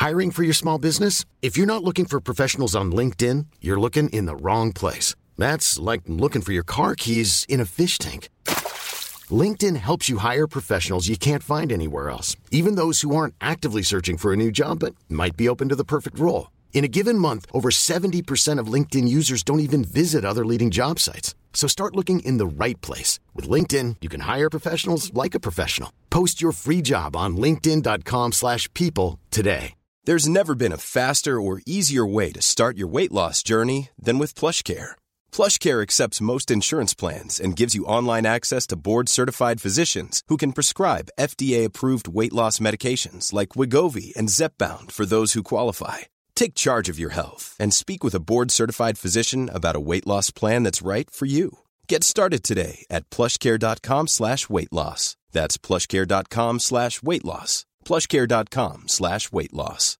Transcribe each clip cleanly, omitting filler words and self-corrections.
Hiring for your small business? If you're not looking for professionals on LinkedIn, you're looking in the wrong place. That's like looking for your car keys in a fish tank. LinkedIn helps you hire professionals you can't find anywhere else, even those who aren't actively searching for a new job but might be open to the perfect role. In a given month, over 70% of LinkedIn users don't even visit other leading job sites. So start looking in the right place. With LinkedIn, you can hire professionals like a professional. Post your free job on linkedin.com/people today. There's never been a faster or easier way to start your weight loss journey than with PlushCare. PlushCare accepts most insurance plans and gives you online access to board-certified physicians who can prescribe FDA-approved weight loss medications like Wegovy and Zepbound for those who qualify. Take charge of your health and speak with a board-certified physician about a weight loss plan that's right for you. Get started today at plushcare.com/weight loss. That's plushcare.com/weight loss. plushcare.com/weight loss.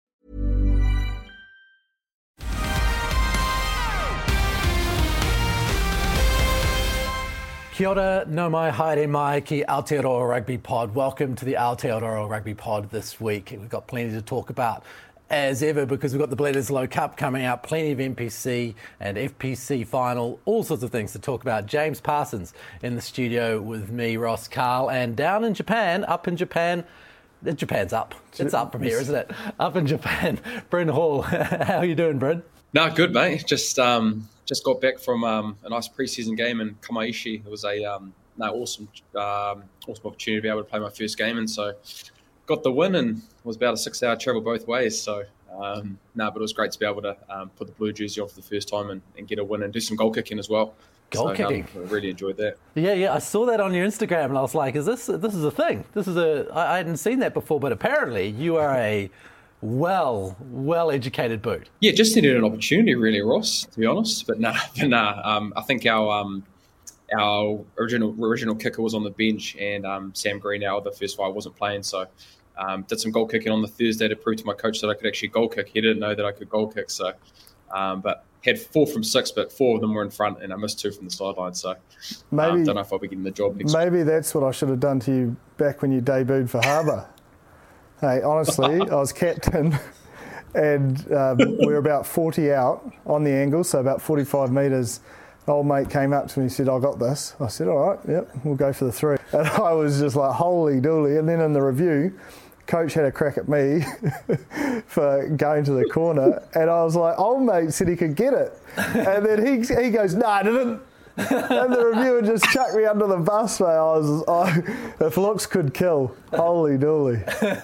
Kia ora, no mai, haere mai ki Aotearoa Rugby Pod. Welcome to the Aotearoa Rugby Pod this week. We've got plenty to talk about as ever because we've got the Bledisloe Cup coming out, plenty of NPC and FPC final, all sorts of things to talk about. James Parsons in the studio with me, Ross Carl, and down in Japan, Japan's up. It's up from here, isn't it? Up in Japan, Bryn Hall. How are you doing, Bryn? No, good, mate. Just got back from a nice pre-season game in Kamaishi. It was a awesome opportunity to be able to play my first game, and so got the win. And it was about a 6-hour travel both ways. So, but it was great to be able to put the blue jersey on for the first time and get a win and do some goal kicking as well. Kicking. I really enjoyed that. Yeah. I saw that on your Instagram, and I was like, this is a thing? I hadn't seen that before, but apparently you are a well-educated boot. Yeah, just needed an opportunity, really, Ross, to be honest. But nah. I think our original kicker was on the bench, and Sam Green, our other first five, wasn't playing. So did some goal kicking on the Thursday to prove to my coach that I could actually goal kick. He didn't know that I could goal kick. So, but had 4 from 6, but 4 of them were in front, and I missed 2 from the sideline. So don't know if I'll be getting the job next week. Maybe that's what I should have done to you back when you debuted for Harbour. Hey, honestly, I was captain and we were about 40 out on the angle, so about 45 metres. Old mate came up to me and said, I got this. I said, all right, yep, we'll go for the 3. And I was just like, holy dooly. And then in the review, coach had a crack at me for going to the corner, and I was like, old mate said he could get it. And then he goes, no, I didn't. And the reviewer just chucked me under the bus, mate. If looks could kill, holy dooly.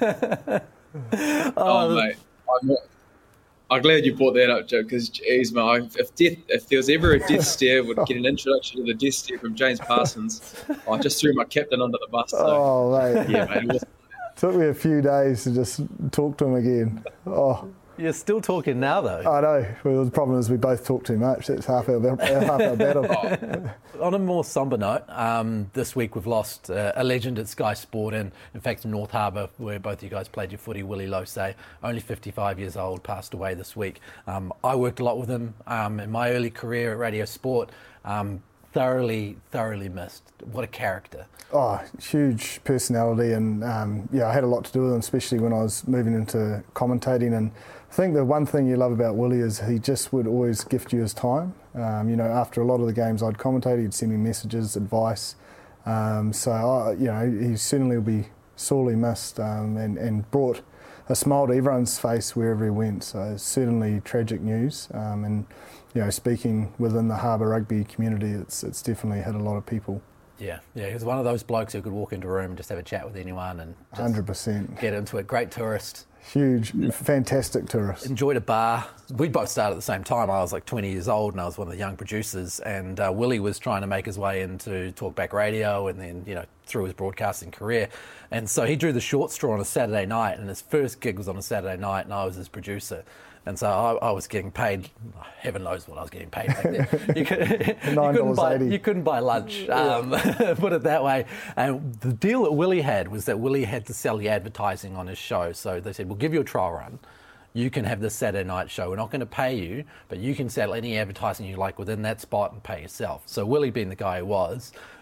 Mate, I'm glad you brought that up, Joe, because, geez, mate, if there was ever a death stare, would get an introduction to the death stare from James Parsons. I just threw my captain under the bus. So. Oh, mate. Yeah, mate. It was... Took me a few days to just talk to him again. Oh. You're still talking now, though. I know. Well, the problem is we both talk too much. That's half our battle. On a more sombre note, this week we've lost a legend at Sky Sport, and in fact in North Harbour, where both you guys played your footy, Willie Losay, only 55 years old, passed away this week. I worked a lot with him in my early career at Radio Sport. Thoroughly missed. What a character. Oh, huge personality, and I had a lot to do with him, especially when I was moving into commentating. And I think the one thing you love about Willie is he just would always gift you his time. After a lot of the games I'd commentate, he'd send me messages, advice. He certainly will be sorely missed, and brought a smile to everyone's face wherever he went. So certainly tragic news. Speaking within the Harbour rugby community, it's definitely hit a lot of people. Yeah, he was one of those blokes who could walk into a room and just have a chat with anyone and just 100% get into it. Great tourist. Huge, fantastic tourist. Enjoyed a bar. We both started at the same time. I was like 20 years old and I was one of the young producers, and Willie was trying to make his way into Talkback Radio and then, through his broadcasting career. And so he drew the short straw on a Saturday night, and his first gig was on a Saturday night, and I was his producer. And so I was getting paid, heaven knows what I was getting paid back then. You couldn't buy lunch, put it that way. And the deal that Willie had was that Willie had to sell the advertising on his show. So they said, we'll give you a trial run. You can have this Saturday night show. We're not going to pay you, but you can sell any advertising you like within that spot and pay yourself. So Willie, being the guy he was,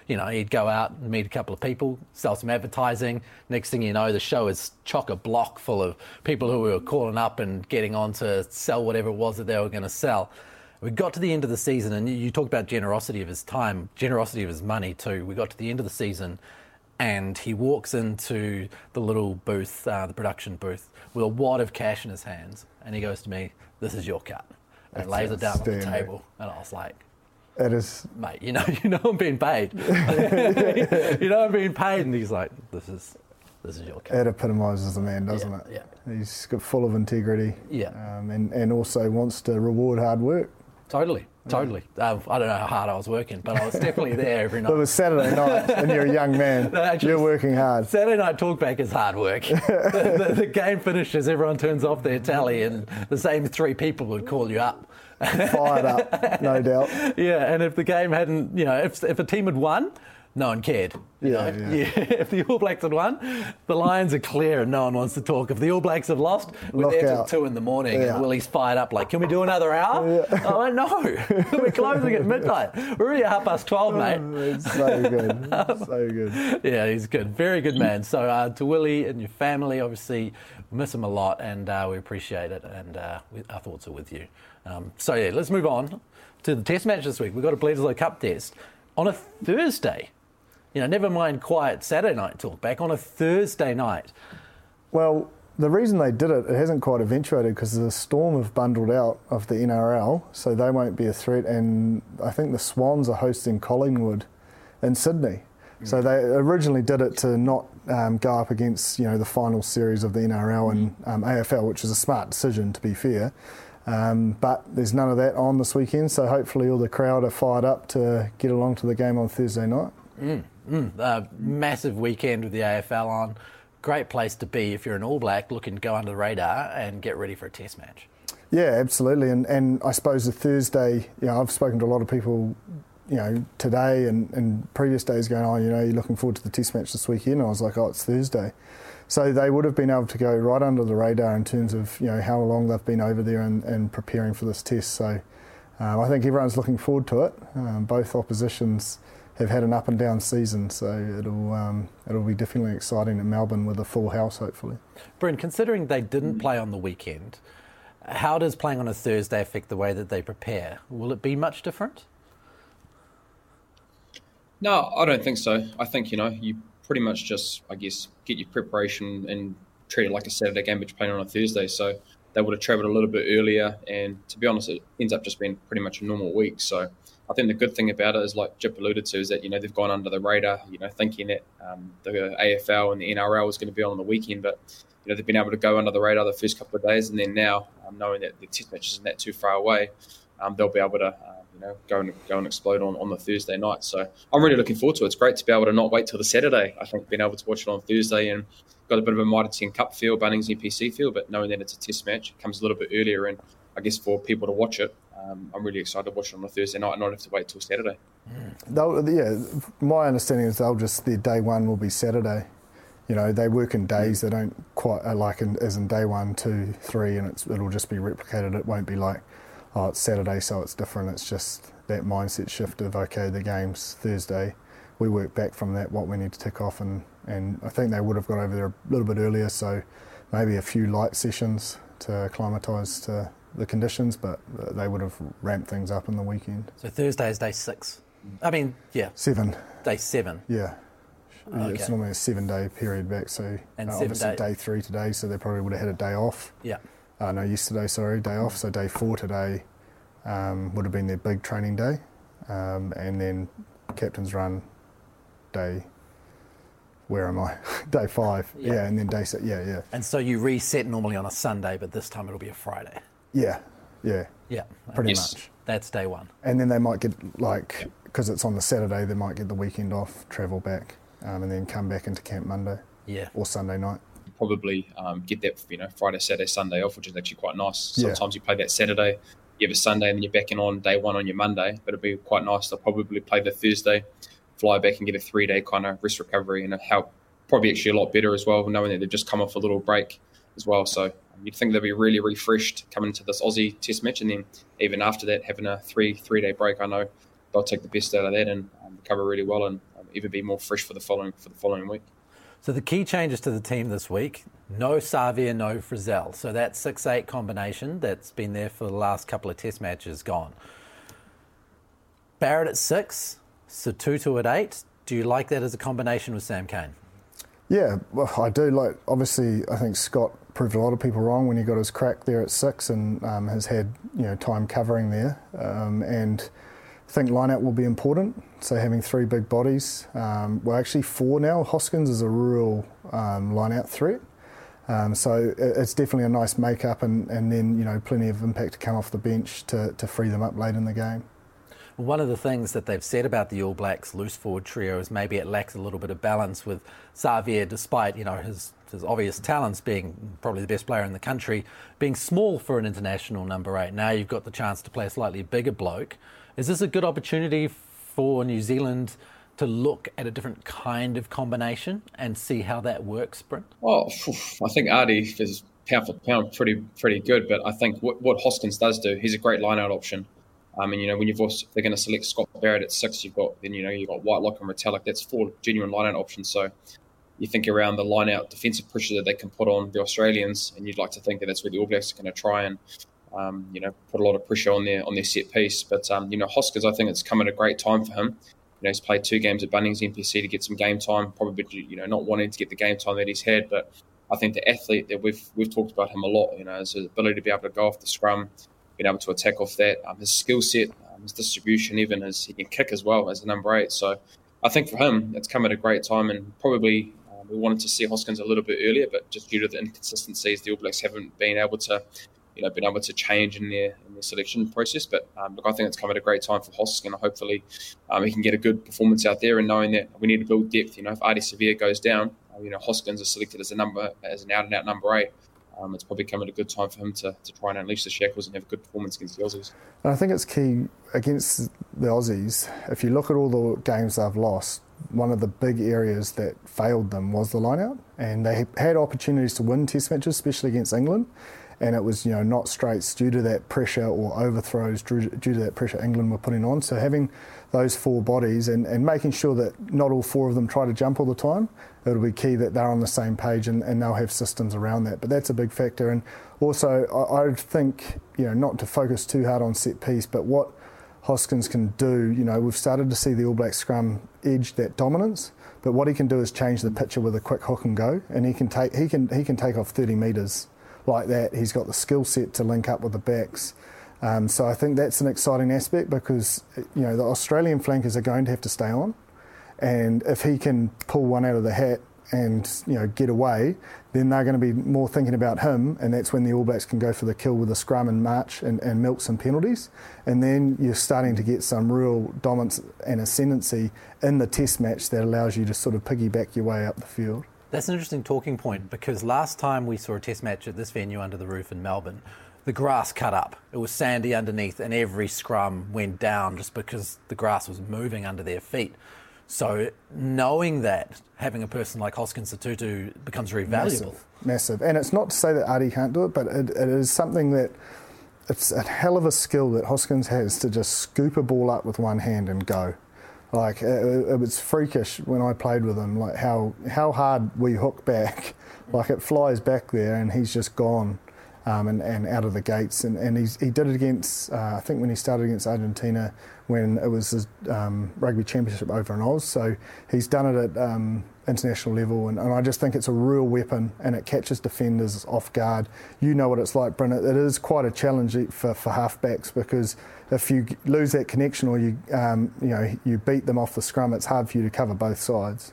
he'd go out and meet a couple of people, sell some advertising. Next thing you know, the show is chock-a-block full of people who were calling up and getting on to sell whatever it was that they were going to sell. We got to the end of the season, and you talked about generosity of his time, generosity of his money too. We got to the end of the season, and he walks into the little booth, the production booth, with a wad of cash in his hands, and he goes to me, "This is your cut," and lays it down on the table. And I was like, "It is, mate. You know, I'm being paid. I'm being paid." And he's like, "This is your cut." It epitomises the man, doesn't it? Yeah. He's full of integrity. Yeah. And also wants to reward hard work. Totally. I don't know how hard I was working, but I was definitely there every night. It was Saturday night, and you're a young man. You're working hard. Saturday night talkback is hard work. The game finishes, everyone turns off their tally, and the same 3 people would call you up. Fired up, no doubt. Yeah, and if the game hadn't, if a team had won, no one cared. Yeah. If the All Blacks had won, the lines are clear and no one wants to talk. If the All Blacks have lost, we're there till 2 a.m. and Willie's fired up like, "Can we do another hour?" Yeah. I'm like, "No, we're closing at midnight. We're already at 12:30, mate." It's so good. So good. Yeah, he's good. Very good man. So to Willie and your family, obviously, we miss him a lot and we appreciate it, and our thoughts are with you. Let's move on to the test match this week. We've got a Bledisloe Cup test on a Thursday. Never mind quiet Saturday night talk back on a Thursday night. Well, the reason they did it hasn't quite eventuated because the Storm have bundled out of the NRL, so they won't be a threat. And I think the Swans are hosting Collingwood in Sydney. So they originally did it to not go up against the final series of the NRL and AFL, which is a smart decision, to be fair. But there's none of that on this weekend, so hopefully all the crowd are fired up to get along to the game on Thursday night. Massive weekend with the AFL on. Great place to be if you're an All Black looking to go under the radar and get ready for a test match. Yeah, absolutely. And I suppose the Thursday, I've spoken to a lot of people, today and previous days going, "Oh, you're looking forward to the test match this weekend." And I was like, "Oh, it's Thursday." So they would have been able to go right under the radar in terms of, how long they've been over there and preparing for this test. So I think everyone's looking forward to it. Both oppositions have had an up and down season, so it'll be definitely exciting in Melbourne with a full house, hopefully. Bryn, considering they didn't play on the weekend, how does playing on a Thursday affect the way that they prepare? Will it be much different? No, I don't think so. I think, you pretty much just, I guess, get your preparation and treat it like a Saturday game, but you're playing on a Thursday. So they would have travelled a little bit earlier, and to be honest, it ends up just being pretty much a normal week. So I think the good thing about it is, like Jip alluded to, is that, they've gone under the radar, thinking that the AFL and the NRL was going to be on the weekend, but, they've been able to go under the radar the first couple of days, and then now, knowing that the test match isn't that too far away, they'll be able to, go and explode on the Thursday night. So I'm really looking forward to it. It's great to be able to not wait till the Saturday. I think being able to watch it on Thursday and got a bit of a Mitre 10 Cup feel, Bunnings NPC feel, but knowing that it's a test match, it comes a little bit earlier, and I guess for people to watch it, I'm really excited to watch it on a Thursday night and not have to wait till Saturday. My understanding is their day one will be Saturday. They work in days. They don't quite as in day 1, 2, 3, and it'll just be replicated. It won't be like, oh, it's Saturday, so it's different. It's just that mindset shift of, okay, the game's Thursday. We work back from that, what we need to tick off, and I think they would have got over there a little bit earlier, so maybe a few light sessions to acclimatise to the conditions, but they would have ramped things up in the weekend. So Thursday is day 6. I mean, yeah. 7. Day 7. Yeah. Okay. It's normally a 7-day period back, so obviously day 3 today, so they probably would have had a day off. Yeah. Yesterday, day off. So day 4 today would have been their big training day, and then captain's run day. Where am I? Day 5. Yeah, and then day 6. Yeah. And so you reset normally on a Sunday, but this time it'll be a Friday. Yeah. Pretty Yes. much. That's day 1. And then they might get, because it's on the Saturday, they might get the weekend off, travel back, and then come back into camp Monday. Yeah. Or Sunday night. Probably get that Friday, Saturday, Sunday off, which is actually quite nice. Sometimes you play that Saturday, you have a Sunday, and then you're back in on day 1 on your Monday. But it'll be quite nice to probably play the Thursday, fly back and get a 3-day kind of rest recovery, and help probably actually a lot better as well, knowing that they've just come off a little break as well. So you'd think they'll be really refreshed coming into this Aussie test match, and then even after that, having a three-day break, I know they'll take the best out of that and recover really well and even be more fresh for the following week. So the key changes to the team this week: no Savia, no Frizzell. So that 6-8 combination that's been there for the last couple of Test matches gone. Barrett at 6, Sotutu at 8. Do you like that as a combination with Sam Cane? Yeah, well, I do. Like, obviously, I think Scott proved a lot of people wrong when he got his crack there at 6 and has had time covering there. And I think line-out will be important. So having 3 big bodies, well, actually 4 now. Hoskins is a real line-out threat. So it's definitely a nice make-up, and then plenty of impact to come off the bench to free them up late in the game. One of the things that they've said about the All Blacks loose forward trio is maybe it lacks a little bit of balance with Savia, despite his obvious talents, being probably the best player in the country, being small for an international number 8. Now you've got the chance to play a slightly bigger bloke. Is this a good opportunity for New Zealand to look at a different kind of combination and see how that works, Brent? Well, I think Ardie is pound for pound pretty good, but I think what Hoskins does do, he's a great line-out option. And when if they're going to select Scott Barrett at 6, you've got Whitelock and Retallick. That's 4 genuine line-out options. So you think around the line-out defensive pressure that they can put on the Australians, and you'd like to think that that's where the All Blacks are going to try and put a lot of pressure on their set piece. But Hoskins, I think it's come at a great time for him. He's played 2 games at Bunnings NPC to get some game time. Probably not wanting to get the game time that he's had, but I think the athlete that we've talked about him a lot. His ability to be able to go off the scrum, being able to attack off that, his skill set, his distribution, even he can kick as well as a number 8. So I think for him, it's come at a great time, and probably we wanted to see Hoskins a little bit earlier, but just due to the inconsistencies, the All Blacks haven't been able to change in their selection process. But I think it's come at a great time for Hoskins, and hopefully he can get a good performance out there. And knowing that we need to build depth, if Ardie Savea goes down, Hoskins is selected as an out-and-out number 8. It's probably come at a good time for him to try and unleash the shackles and have a good performance against the Aussies. And I think it's key against the Aussies. If you look at all the games they've lost, one of the big areas that failed them was the line-out. And they had opportunities to win Test matches, especially against England. And it was, not straights due to that pressure, or overthrows due to that pressure England were putting on. So having those 4 bodies and making sure that not all 4 of them try to jump all the time, it'll be key that they're on the same page and they'll have systems around that. But that's a big factor. And also, I think, not to focus too hard on set piece, but what Hoskins can do, we've started to see the All Black scrum edge that dominance, but what he can do is change the picture with a quick hook and go, and he can take off 30 metres like that. He's got the skill set to link up with the backs. So I think that's an exciting aspect, because the Australian flankers are going to have to stay on, and if he can pull one out of the hat and get away, then they're going to be more thinking about him, and that's when the All Blacks can go for the kill with the scrum and march and milk some penalties, and then you're starting to get some real dominance and ascendancy in the Test match that allows you to sort of piggyback your way up the field. That's an interesting talking point, because last time we saw a Test match at this venue under the roof in Melbourne, the grass cut up. It was sandy underneath, and every scrum went down just because the grass was moving under their feet. So knowing that, having a person like Hoskins Sotutu becomes very valuable. Massive. And it's not to say that Ardie can't do it, but it is something that it's a hell of a skill that Hoskins has to just scoop a ball up with one hand and go. Like, it was freakish when I played with him, like how hard we hook back. Like, it flies back there and he's just gone and out of the gates. And he did it against, I think when he started against Argentina, when it was his rugby championship over in Oz. So he's done it at international level, and I just think it's a real weapon, and it catches defenders off guard. You know what it's like, Brent. It is quite a challenge for halfbacks, because if you lose that connection, or you beat them off the scrum, it's hard for you to cover both sides.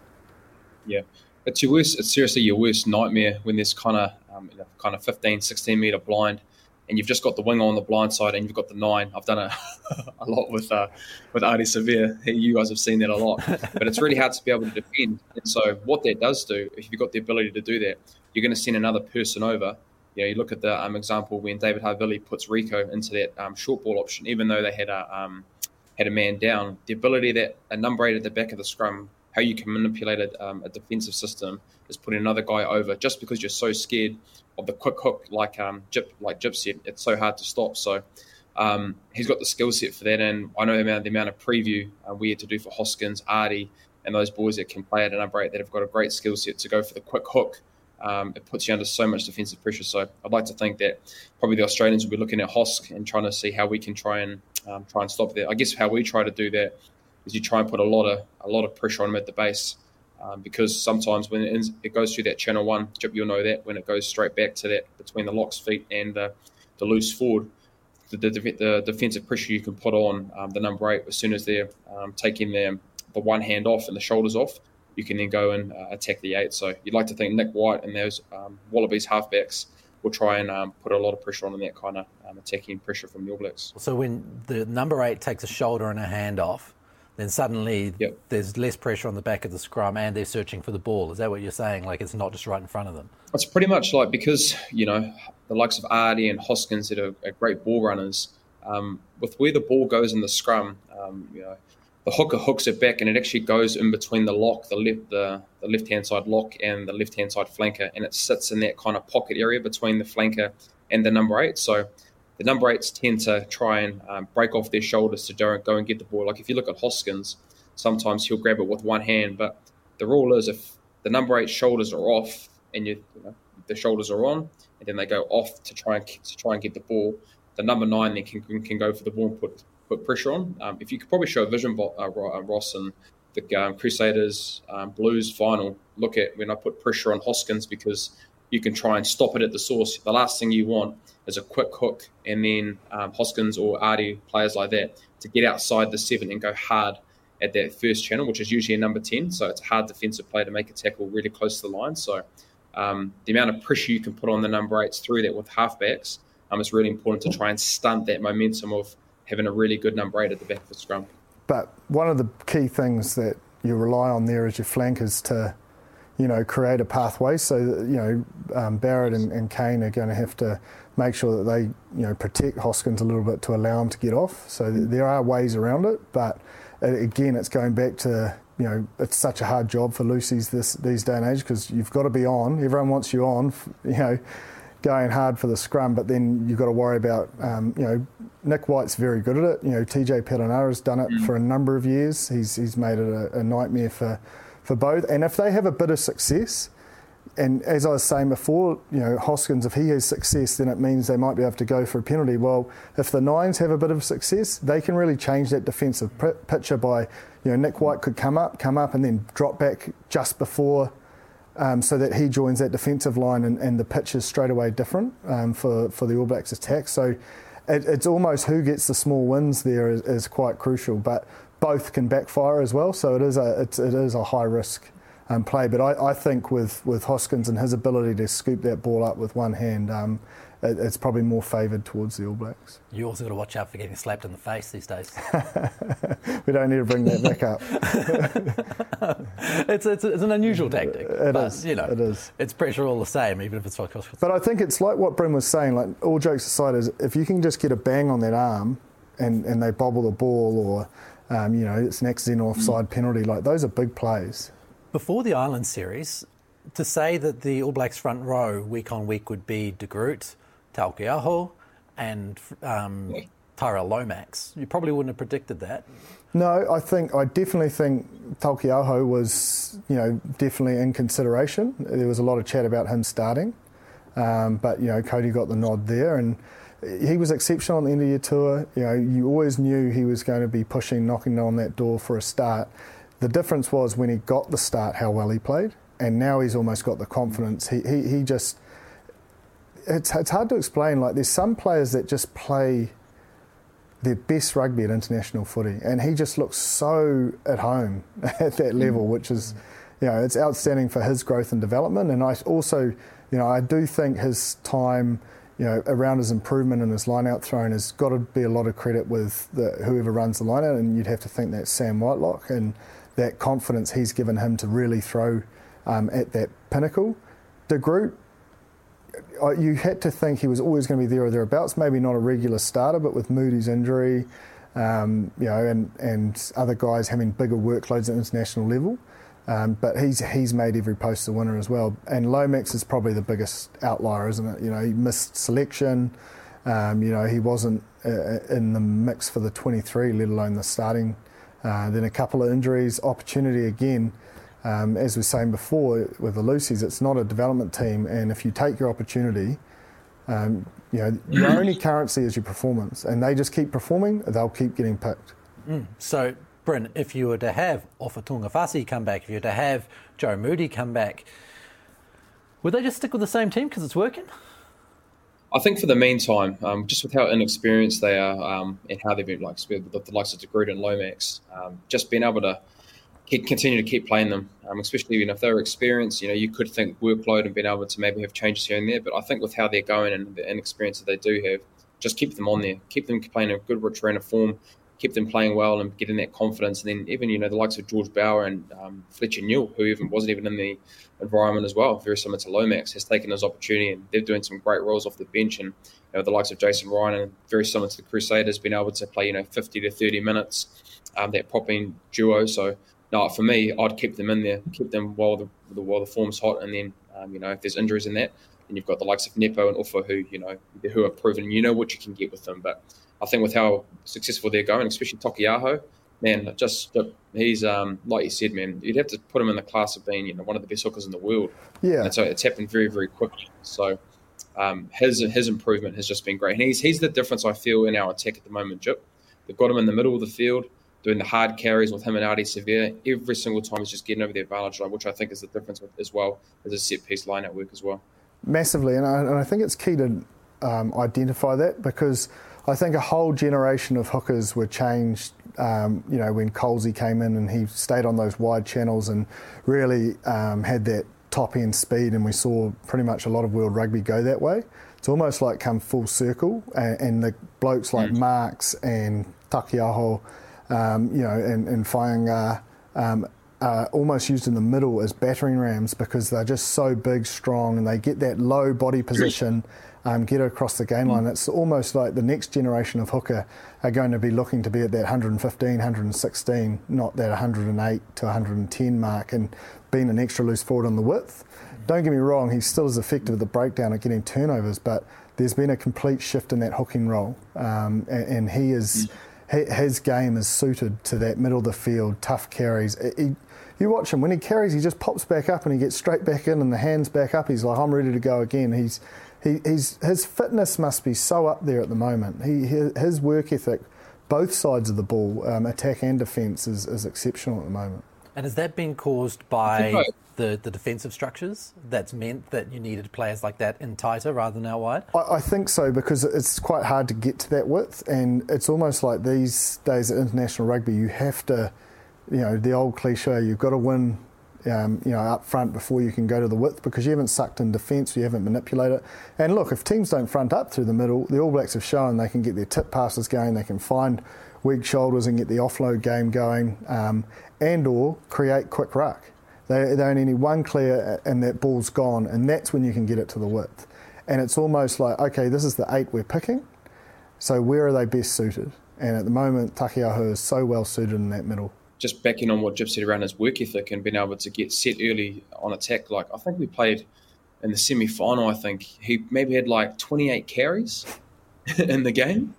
Yeah, it's seriously your worst nightmare when there's kind of 15, 16 metre blind, and you've just got the winger on the blind side and you've got the 9. I've done a lot with Ardie Savea. You guys have seen that a lot. But it's really hard to be able to defend. And so what that does do, if you've got the ability to do that, you're going to send another person over. You look at the example when David Havili puts Rico into that short ball option, even though they had a man down. The ability that a number 8 at the back of the scrum, how you can manipulate a defensive system, is putting another guy over just because you're so scared of the quick hook, like Jip said. It's so hard to stop. So He's got the skill set for that, and I know the amount of preview we had to do for Hoskins, Artie, and those boys that can play at a number 8 that have got a great skill set to go for the quick hook. It puts you under so much defensive pressure. So I'd like to think that probably the Australians will be looking at Hosk and trying to see how we can try and stop that. I guess how we try to do that is you try and put a lot of pressure on him at the base, because sometimes when it goes through that channel 1, Chip, you'll know that when it goes straight back to that between the lock's feet and the loose forward, the defensive pressure you can put on the number 8 as soon as they're taking the one hand off and the shoulders off, you can then go and attack the 8. So you'd like to think Nick White and those Wallabies halfbacks will try and put a lot of pressure on that kind of attacking pressure from the All Blacks. So when the number 8 takes a shoulder and a hand off, then suddenly there's less pressure on the back of the scrum and they're searching for the ball. Is that what you're saying? Like it's not just right in front of them? It's pretty much like, because, the likes of Artie and Hoskins that are great ball runners, with where the ball goes in the scrum, the hooker hooks it back and it actually goes in between the lock, the left-hand side lock and the left-hand side flanker, and it sits in that kind of pocket area between the flanker and the number 8. So the number 8s tend to try and break off their shoulders to go and get the ball. Like if you look at Hoskins, sometimes he'll grab it with one hand, but the rule is if the number 8 shoulders are off and the shoulders are on, and then they go off to try and get the ball, the number 9 then can go for the ball and put pressure on. If you could probably show a vision, Ross, and the Crusaders Blues final, look at when I put pressure on Hoskins, because you can try and stop it at the source. The last thing you want is a quick hook, and then Hoskins or Artie, players like that, to get outside the 7 and go hard at that first channel, which is usually a number 10. So it's a hard defensive play to make a tackle really close to the line. So the amount of pressure you can put on the number 8s through that with halfbacks is really important to try and stunt that momentum of having a really good number 8 at the back of the scrum. But one of the key things that you rely on there is your flankers to, create a pathway. So, Barrett and Kane are going to have to make sure that they, protect Hoskins a little bit to allow him to get off. So there are ways around it, but again, it's going back to, it's such a hard job for Lucy's these day and age, because you've got to be on. Everyone wants you on, going hard for the scrum, but then you've got to worry about, Nick White's very good at it. TJ Perenara's done it for a number of years. He's made it a nightmare for both. And if they have a bit of success, and as I was saying before, Hoskins, if he has success, then it means they might be able to go for a penalty. Well, if the Nines have a bit of success, they can really change that defensive picture by, Nick White could come up and then drop back just before, so that he joins that defensive line, and the pitch is straight away different for the All Blacks attack. So it's almost who gets the small wins there is quite crucial, but both can backfire as well. So it is a high risk play. But I think with Hoskins and his ability to scoop that ball up with one hand, it's probably more favoured towards the All Blacks. You also got to watch out for getting slapped in the face these days. We don't need to bring that back up. It's an unusual tactic. It is. It's pressure all the same, even if it's like. But I think it's like what Bryn was saying. Like, all jokes aside, is if you can just get a bang on that arm, and they bobble the ball, or it's an accidental offside penalty. Like, those are big plays. Before the Island series, to say that the All Blacks front row week on week would be De Groot, Taukei'aho and Tyrell Lomax, you probably wouldn't have predicted that. No, I definitely think Taukei'aho was, definitely in consideration. There was a lot of chat about him starting, but Cody got the nod there, and he was exceptional on the end of your tour. You always knew he was going to be knocking on that door for a start. The difference was when he got the start, how well he played, and now he's almost got the confidence. He just, it's hard to explain. Like, there's some players that just play their best rugby at international footy, and he just looks so at home at that level, which is, it's outstanding for his growth and development. And I also, I do think his time, around his improvement in his line-out throwing has got to be a lot of credit with whoever runs the line-out, and you'd have to think that's Sam Whitelock, and that confidence he's given him to really throw at that pinnacle. De Groot, you had to think he was always going to be there or thereabouts, maybe not a regular starter, but with Moody's injury, and other guys having bigger workloads at international level. But he's made every post a winner as well. And Lomax is probably the biggest outlier, isn't it? He missed selection. He wasn't in the mix for the 23, let alone the starting. Then a couple of injuries, opportunity again. As we were saying before, with the Lucies, it's not a development team, and if you take your opportunity, your only currency is your performance, and they just keep performing, they'll keep getting picked. So, Bryn, if you were to have Ofa Tu'ungafasi come back, if you were to have Joe Moody come back, would they just stick with the same team because it's working? I think for the meantime, just with how inexperienced they are and how they've been with the likes of De Groot and Lomax, just being able to continue to keep playing them, especially if they're experienced, you could think workload and being able to maybe have changes here and there. But I think with how they're going and the inexperience that they do have, just keep them on there, keep them playing a good return of form, keep them playing well and getting that confidence. And then even, the likes of George Bauer and Fletcher Newell, who wasn't even in the environment as well, very similar to Lomax, has taken his opportunity and they're doing some great roles off the bench. And the likes of Jason Ryan, and very similar to the Crusaders, been able to play 50 to 30 minutes, that popping duo. So no, for me, I'd keep them in there, keep them while the form's hot, and then if there's injuries in that, then you've got the likes of Nepo and Ufa who are proven, what you can get with them. But I think with how successful they're going, especially Taukei'aho, man, he's like you said, man, you'd have to put him in the class of being one of the best hookers in the world. Yeah. And so it's happened very, very quickly. So his improvement has just been great. And he's the difference I feel in our attack at the moment, Jip. They've got him in the middle of the field, doing the hard carries with him and Ardie Savea. Every single time he's just getting over the advantage line, which I think is the difference as well as a set-piece line-out work as well. Massively, and I think it's key to identify that, because I think a whole generation of hookers were changed, when Colsey came in and he stayed on those wide channels and really had that top-end speed, and we saw pretty much a lot of world rugby go that way. It's almost like come full circle, and the blokes like Marks and Taukei'aho, and Whainga, almost used in the middle as battering rams, because they're just so big, strong, and they get that low body position, get across the game line. It's almost like the next generation of hooker are going to be looking to be at that 115, 116, not that 108 to 110 mark, and being an extra loose forward on the width. Don't get me wrong, he's still as effective at the breakdown at getting turnovers, but there's been a complete shift in that hooking role, and he is... His game is suited to that middle of the field, tough carries. You watch him, when he carries, he just pops back up and he gets straight back in and the hands back up. He's like, I'm ready to go again. His fitness must be so up there at the moment. His work ethic, both sides of the ball, attack and defence, is exceptional at the moment. And has that been caused by the defensive structures that's meant that you needed players like that in tighter rather than out wide? I think so, because it's quite hard to get to that width, and it's almost like these days at international rugby, you have to, the old cliche, you've got to win, up front before you can go to the width, because you haven't sucked in defence, you haven't manipulated it. And look, if teams don't front up through the middle, the All Blacks have shown they can get their tip passes going, they can find weak shoulders and get the offload game going, and or create quick ruck. They only need one clear and that ball's gone, and that's when you can get it to the width. And it's almost like, okay, this is the 8 we're picking, so where are they best suited? And at the moment, Taukei'aho is so well suited in that middle. Just backing on what Jip said around his work ethic and being able to get set early on attack. Like, I think we played in the semi-final, he maybe had 28 carries in the game,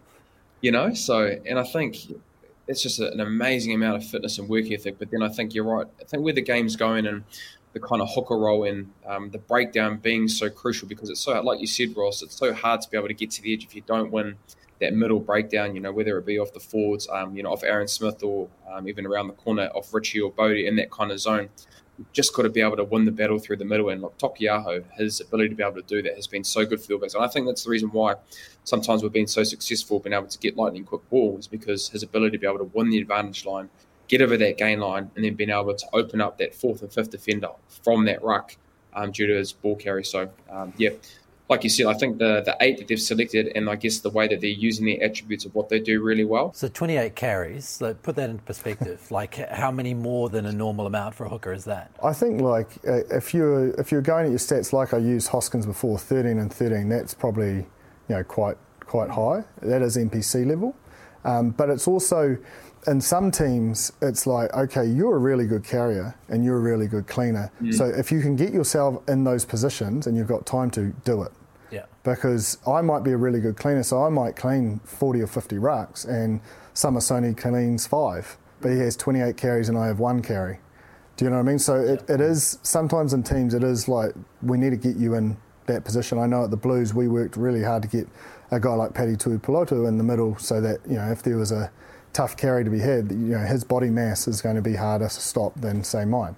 So, and I think it's just an amazing amount of fitness and work ethic. But then I think you're right. I think where the game's going and the kind of hooker role and the breakdown being so crucial, because it's so, like you said, Ross, it's so hard to be able to get to the edge if you don't win that middle breakdown, whether it be off the forwards, off Aaron Smith, or even around the corner off Richie or Bodie in that kind of zone. You've just got to be able to win the battle through the middle. And Taukei'aho, his ability to be able to do that has been so good for the All Blacks. And I think that's the reason why sometimes we've been so successful being able to get lightning quick balls, because his ability to be able to win the advantage line, get over that gain line, and then being able to open up that fourth and fifth defender from that ruck due to his ball carry. So, like you said, I think the 8 that they've selected, and I guess the way that they're using the attributes of what they do really well. So 28 carries, put that into perspective. How many more than a normal amount for a hooker is that? I think if you're going at your stats like I used Hoskins before, 13 and 13, that's probably quite high. That is NPC level. But it's also, in some teams, it's like, okay, you're a really good carrier and you're a really good cleaner. So if you can get yourself in those positions and you've got time to do it. Yeah. Because I might be a really good cleaner, so I might clean 40 or 50 rucks, and Samasoni cleans 5, but he has 28 carries and I have 1 carry. Do you know what I mean? So it is, sometimes in teams, it is like, we need to get you in that position. I know at the Blues, we worked really hard to get a guy like Paddy Tuipulotu in the middle so that, if there was a tough carry to be had, his body mass is going to be harder to stop than, say, mine.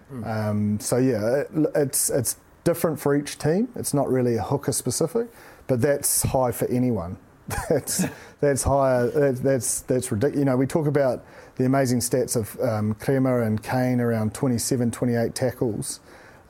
It's different for each team. It's not really a hooker specific, but that's high for anyone. That's higher. That's ridiculous. We talk about the amazing stats of Crema and Kane around 27, 28 tackles.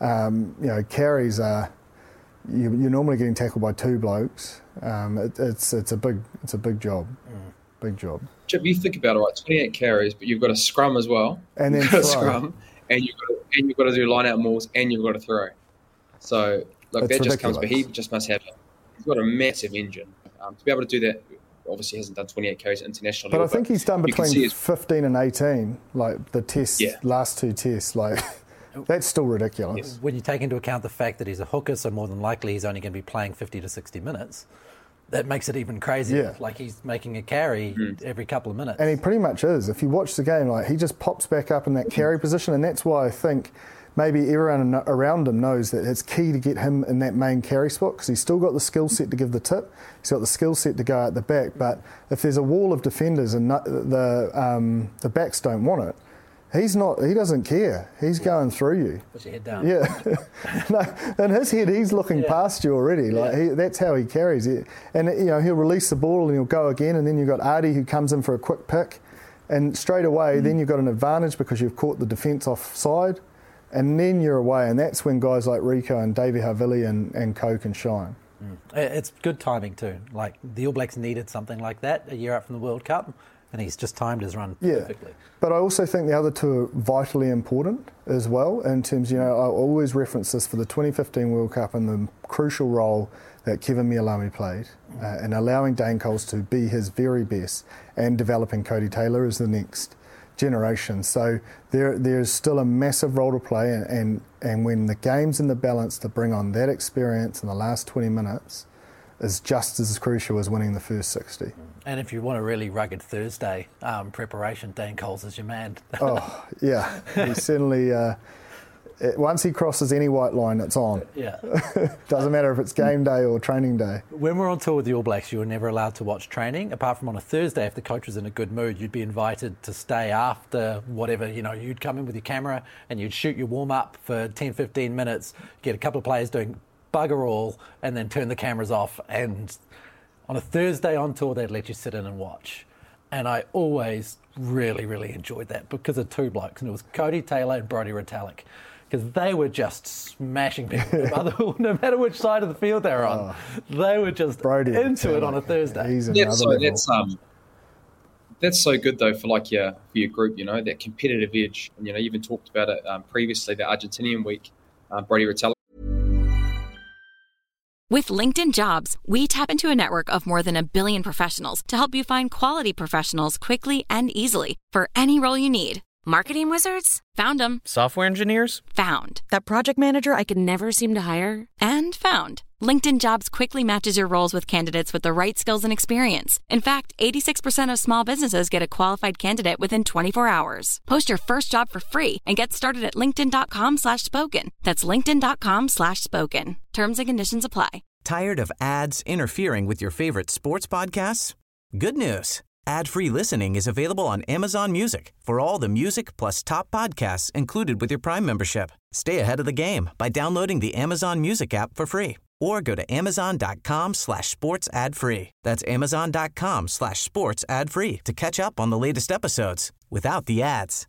Carries are you're normally getting tackled by 2 blokes. It's a big job. Big job. Chip, you think about it, right? 28 carries, but you've got a scrum as well. And then you've got a scrum, and you've got to do line-out mauls, and you've got to throw. So, look, that just comes. But he just must have. He's got a massive engine to be able to do that. Obviously, he hasn't done 28 carries internationally. But I think he's done between 15 and 18, like the tests, last 2 tests. Like that's still ridiculous. Yes. When you take into account the fact that he's a hooker, so more than likely he's only going to be playing 50 to 60 minutes. That makes it even crazier. Yeah. Like he's making a carry every couple of minutes. And he pretty much is. If you watch the game, like he just pops back up in that carry position, and that's why I think maybe everyone around him knows that it's key to get him in that main carry spot, because he's still got the skill set to give the tip. He's got the skill set to go out the back. But if there's a wall of defenders and the backs don't want it, he doesn't care. He's going through you. Put your head down. Yeah. No, in his head, he's looking past you already. Like that's how he carries it. And he'll release the ball and he'll go again. And then you've got Artie who comes in for a quick pick, and straight away, then you've got an advantage because you've caught the defence offside, and then you're away. And that's when guys like Rico and Davey Havili and Co can shine. It's good timing too. Like the All Blacks needed something like that a year out from the World Cup. And he's just timed his run perfectly. But I also think the other two are vitally important as well in terms, I always reference this for the 2015 World Cup and the crucial role that Kevin Mialami played in allowing Dane Coles to be his very best and developing Cody Taylor as the next generation. So there's still a massive role to play, and when the game's in the balance, to bring on that experience in the last 20 minutes is just as crucial as winning the first 60. And if you want a really rugged Thursday preparation, Dane Coles is your man. Oh, yeah. He certainly, once he crosses any white line, it's on. Yeah. Doesn't matter if it's game day or training day. When we're on tour with the All Blacks, you were never allowed to watch training. Apart from on a Thursday, if the coach was in a good mood, you'd be invited to stay after whatever, you'd come in with your camera and you'd shoot your warm-up for 10, 15 minutes, get a couple of players doing bugger all, and then turn the cameras off. And on a Thursday on tour, they'd let you sit in and watch. And I always really, really enjoyed that because of 2 blokes, and it was Cody Taylor and Brodie Retallick, because they were just smashing people, no matter which side of the field they were on. They were just into it on a Thursday. That's so good though for your group, that competitive edge. And you even talked about it previously, the Argentinian week, Brodie Retallick. With LinkedIn Jobs, we tap into a network of more than 1 billion professionals to help you find quality professionals quickly and easily for any role you need. Marketing wizards? Found them. Software engineers? Found. That project manager I could never seem to hire? And found. LinkedIn Jobs quickly matches your roles with candidates with the right skills and experience. In fact, 86% of small businesses get a qualified candidate within 24 hours. Post your first job for free and get started at linkedin.com/spoken. That's linkedin.com/spoken. Terms and conditions apply. Tired of ads interfering with your favorite sports podcasts? Good news. Ad-free listening is available on Amazon Music for all the music plus top podcasts included with your Prime membership. Stay ahead of the game by downloading the Amazon Music app for free, or go to amazon.com/sports ad free. That's amazon.com/sports ad free to catch up on the latest episodes without the ads.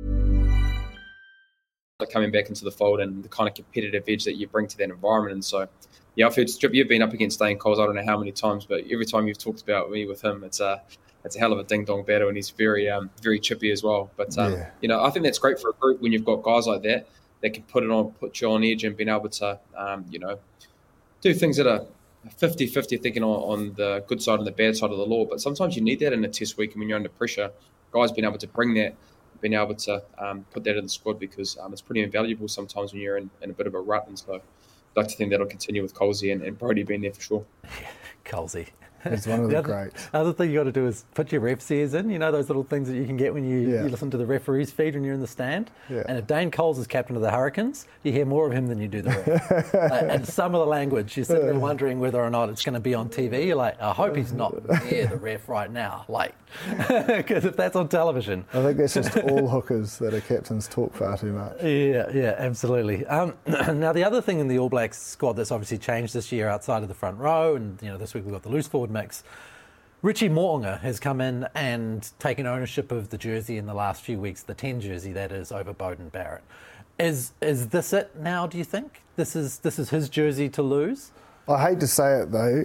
Coming back into the fold and the kind of competitive edge that you bring to that environment. And so, I've heard Strip, you've been up against Dane Coles, I don't know how many times, but every time you've talked about me with him, it's a hell of a ding-dong battle, and he's very very chippy as well. But, I think that's great for a group when you've got guys like that can put you on edge and being able to, do things that are 50-50 thinking on the good side and the bad side of the law. But sometimes you need that in a test week, and when you're under pressure, guys being able to bring that, being able to put that in the squad, because it's pretty invaluable sometimes when you're in a bit of a rut. And so, like to think that'll continue with Colsey and Brodie being there for sure. Colsey. He's one of the greats. Other thing you got to do is put your ref ears in. You know those little things that you can get when you listen to the referee's feed when you're in the stand? Yeah. And if Dane Coles is captain of the Hurricanes, you hear more of him than you do the ref. And some of the language, you're sitting there wondering whether or not it's going to be on TV. You're like, I hope he's not near the ref right now. Because if that's on television. I think that's just all hookers that are captains talk far too much. Yeah, absolutely. Now, the other thing in the All Blacks squad that's obviously changed this year outside of the front row, and this week we've got the loose forward mix, Richie Mo'unga has come in and taken ownership of the jersey in the last few weeks, the 10 jersey that is, over Beauden Barrett. Is this it now, do you think? This is his jersey to lose? I hate to say it though,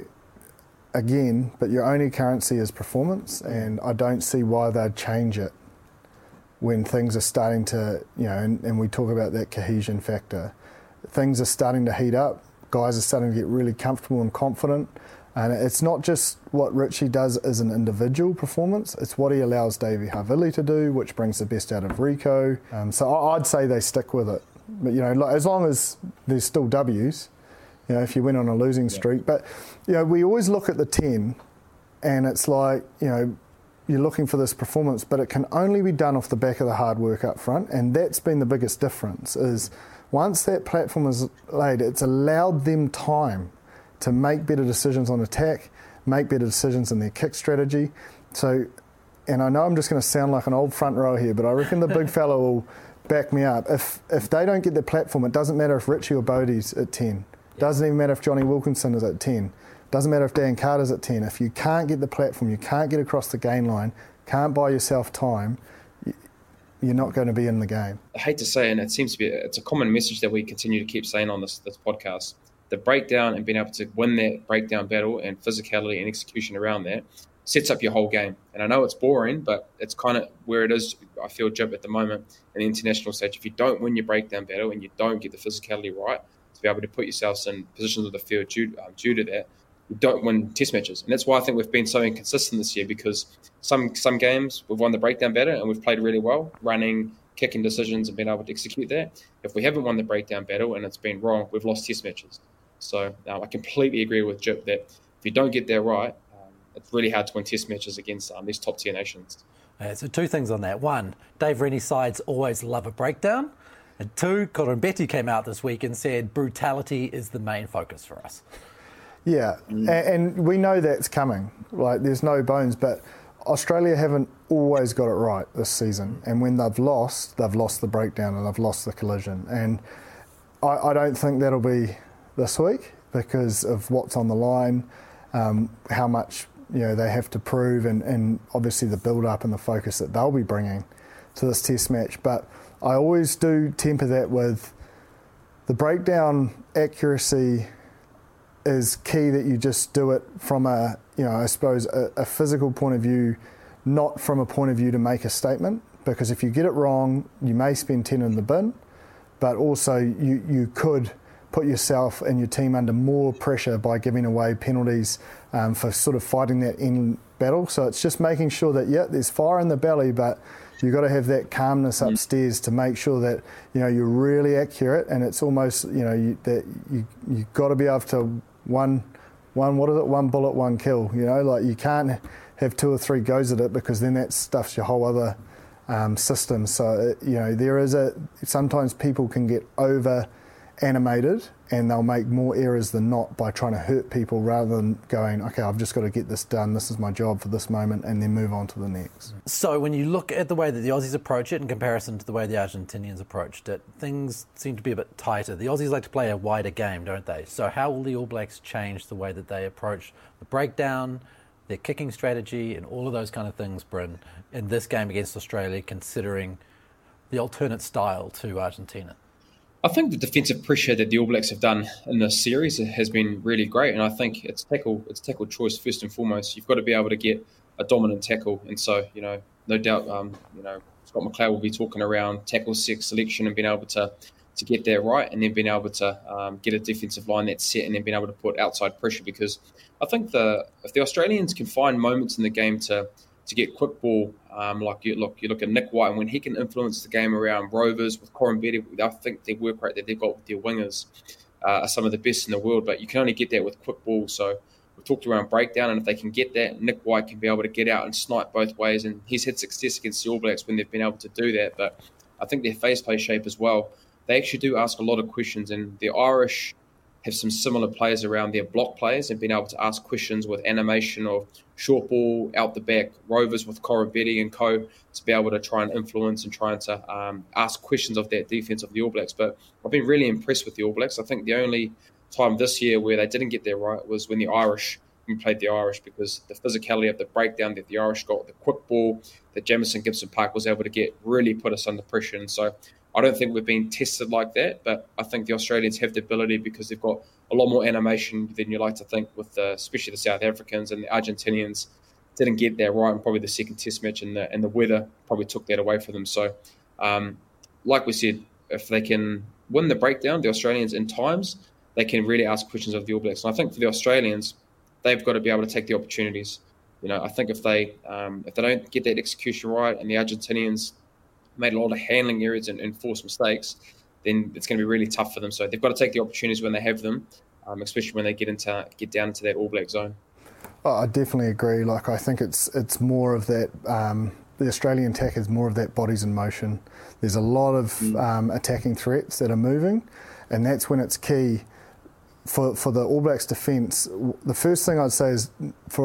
again, but your only currency is performance, and I don't see why they'd change it when things are starting to, and we talk about that cohesion factor. Things are starting to heat up. Guys are starting to get really comfortable and confident. And it's not just what Richie does as an individual performance, it's what he allows Davey Havili to do, which brings the best out of Rico. So I'd say they stick with it. But, as long as there's still W's, if you went on a losing streak. But, we always look at the 10 and it's like, you're looking for this performance, but it can only be done off the back of the hard work up front. And that's been the biggest difference, is once that platform is laid, it's allowed them time to make better decisions on attack, make better decisions in their kick strategy. So, and I know I'm just going to sound like an old front row here, but I reckon the big fella will back me up. If they don't get the platform, it doesn't matter if Richie or Bodie's at 10. Doesn't even matter if Johnny Wilkinson is at 10. Doesn't matter if Dan Carter's at 10. If you can't get the platform, you can't get across the gain line, can't buy yourself time, you're not going to be in the game. I hate to say, and it seems to be, it's a common message that we continue to keep saying on this podcast. The breakdown and being able to win that breakdown battle and physicality and execution around that sets up your whole game. And I know it's boring, but it's kind of where it is, I feel, Jib, at the moment in the international stage. If you don't win your breakdown battle and you don't get the physicality right to be able to put yourselves in positions of the field due to that, you don't win test matches. And that's why I think we've been so inconsistent this year, because some games we've won the breakdown battle and we've played really well, running, kicking decisions and being able to execute that. If we haven't won the breakdown battle and it's been wrong, we've lost test matches. So I completely agree with Jip that if you don't get that right, it's really hard to win test matches against these top-tier nations. So two things on that. One, Dave Rennie's sides always love a breakdown. And two, Korombete came out this week and said brutality is the main focus for us. Yeah, and we know that's coming. There's no bones, but Australia haven't always got it right this season. And when they've lost the breakdown and they've lost the collision. And I don't think that'll be this week because of what's on the line, how much they have to prove, and obviously the build-up and the focus that they'll be bringing to this test match. But I always do temper that with the breakdown accuracy is key, that you just do it from a physical point of view, not from a point of view to make a statement, because if you get it wrong, you may spend 10 in the bin, but also you could put yourself and your team under more pressure by giving away penalties for sort of fighting that end battle. So it's just making sure that, there's fire in the belly, but you've got to have that calmness upstairs to make sure that, you're really accurate, and it's almost, you've got to be able to one bullet, one kill, you can't have 2 or 3 goes at it, because then that stuffs your whole other system. So, sometimes people can get over animated and they'll make more errors than not by trying to hurt people, rather than going, okay, I've just got to get this done, this is my job for this moment, and then move on to the next. So when you look at the way that the Aussies approach it in comparison to the way the Argentinians approached it, things seem to be a bit tighter. The Aussies like to play a wider game, don't they? So how will the All Blacks change the way that they approach the breakdown, their kicking strategy, and all of those kind of things, Bryn, in this game against Australia, considering the alternate style to Argentina? I think the defensive pressure that the All Blacks have done in this series has been really great, and I think it's tackle choice first and foremost. You've got to be able to get a dominant tackle, and so no doubt Scott McLeod will be talking around tackle selection and being able to get that right, and then being able to get a defensive line that's set, and then being able to put outside pressure. Because I think if the Australians can find moments in the game to get quick ball, you look at Nick White, and when he can influence the game around Rovers with Korombete, I think the work rate that they've got with their wingers, are some of the best in the world, but you can only get that with quick ball. So we've talked around breakdown, and if they can get that, Nick White can be able to get out and snipe both ways, and he's had success against the All Blacks when they've been able to do that. But I think their face play shape as well, they actually do ask a lot of questions, and the Irish have some similar players around their block players and been able to ask questions with animation of short ball, out the back, rovers with Koroibete and co, to be able to try and influence and trying to ask questions of that defence of the All Blacks. But I've been really impressed with the All Blacks. I think the only time this year where they didn't get that right was when we played the Irish, because the physicality of the breakdown that the Irish got, the quick ball that Jamison Gibson Park was able to get, really put us under pressure. And so I don't think we've been tested like that, but I think the Australians have the ability because they've got a lot more animation than you like to think, with especially the South Africans, and the Argentinians didn't get that right, and probably the second test match and the weather probably took that away from them. So like we said, if they can win the breakdown, the Australians, in times, they can really ask questions of the All Blacks. And I think for the Australians, they've got to be able to take the opportunities. I think if they don't get that execution right, and the Argentinians made a lot of handling errors and forced mistakes, then it's going to be really tough for them. So they've got to take the opportunities when they have them, especially when they get down into that All Black zone. Oh, I definitely agree. I think it's more of that. The Australian attack is more of that bodies in motion. There's a lot of attacking threats that are moving, and that's when it's key for the All Blacks defence. The first thing I'd say is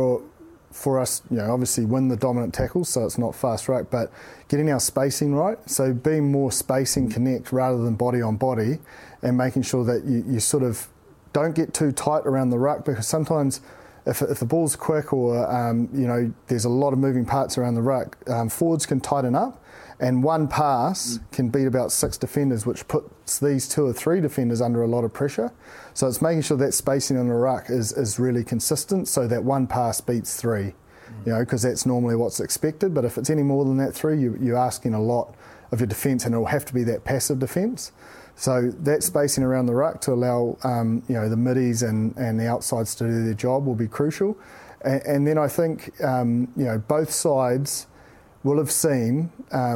for us, obviously win the dominant tackles, so it's not fast ruck, but getting our spacing right, so being more spacing connect rather than body on body, and making sure that you sort of don't get too tight around the ruck, because sometimes if the ball's quick or there's a lot of moving parts around the ruck, forwards can tighten up, and one pass can beat about 6 defenders, which puts these 2 or 3 defenders under a lot of pressure. So it's making sure that spacing on the ruck is really consistent, so that one pass beats 3, because that's normally what's expected. But if it's any more than that 3, you're asking a lot of your defence, and it'll have to be that passive defence. So that spacing around the ruck to allow the middies and the outsides to do their job will be crucial. And then I think both sides will have seen,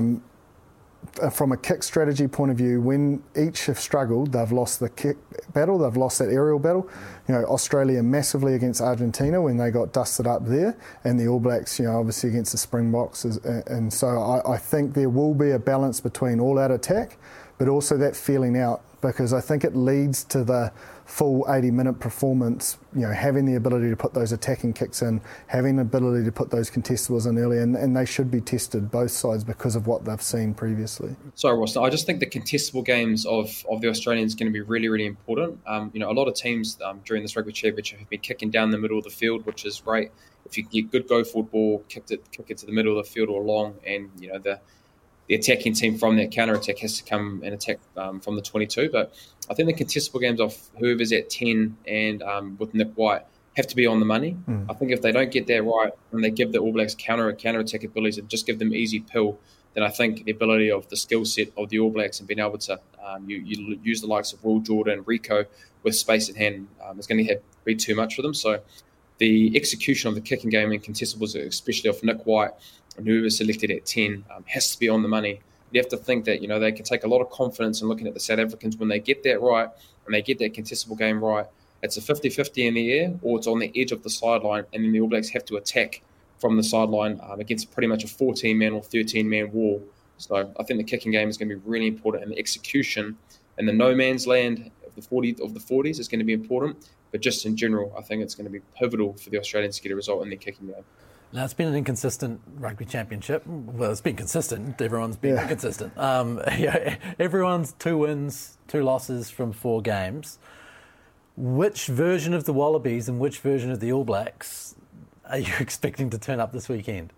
from a kick strategy point of view, when each have struggled, they've lost the kick battle, they've lost that aerial battle. Australia massively against Argentina when they got dusted up there, and the All Blacks, obviously against the Springboks. And so I think there will be a balance between all-out attack, but also that feeling out, because I think it leads to the full 80-minute performance, having the ability to put those attacking kicks in, having the ability to put those contestables in early, and they should be tested, both sides, because of what they've seen previously. Sorry, Ross, I just think the contestable games of the Australians are going to be really, really important. A lot of teams during this Rugby Championship have been kicking down the middle of the field, which is great. If you get good go-forward ball, kick it to the middle of the field or long, and the attacking team from that counter-attack has to come and attack from the 22. But I think the contestable games of whoever's at 10 and with Nick White have to be on the money. I think if they don't get that right, and they give the All Blacks counter-attack abilities and just give them easy pill, then I think the ability of the skill set of the All Blacks and being able to you use the likes of Will Jordan, Rico with space in hand is going to be too much for them. So the execution of the kicking game and contestables, especially of Nick White and whoever's selected at 10, has to be on the money. You have to think that they can take a lot of confidence in looking at the South Africans when they get that right and they get that contestable game right. It's a 50-50 in the air, or it's on the edge of the sideline, and then the All Blacks have to attack from the sideline against pretty much a 14-man or 13-man wall. So I think the kicking game is going to be really important, and the execution and the no man's land of the 40s is going to be important. But just in general, I think it's going to be pivotal for the Australians to get a result in their kicking game. Now, it's been an inconsistent rugby championship. Well, it's been consistent. Everyone's been inconsistent. Everyone's 2 wins, 2 losses from 4 games. Which version of the Wallabies and which version of the All Blacks are you expecting to turn up this weekend?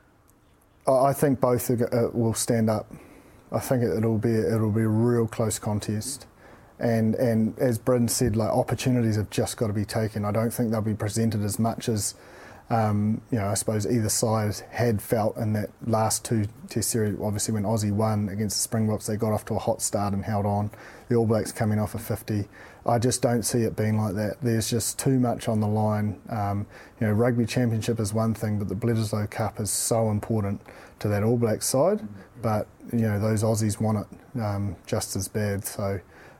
I think both will stand up. I think it'll be a real close contest. And as Bryn said, opportunities have just got to be taken. I don't think they'll be presented as much as I suppose either side had felt in that last 2 Test series. Obviously, when Aussie won against the Springboks, they got off to a hot start and held on. The All Blacks coming off a 50. I just don't see it being like that. There's just too much on the line. Rugby Championship is one thing, but the Bledisloe Cup is so important to that All Blacks side. But those Aussies want it just as bad. So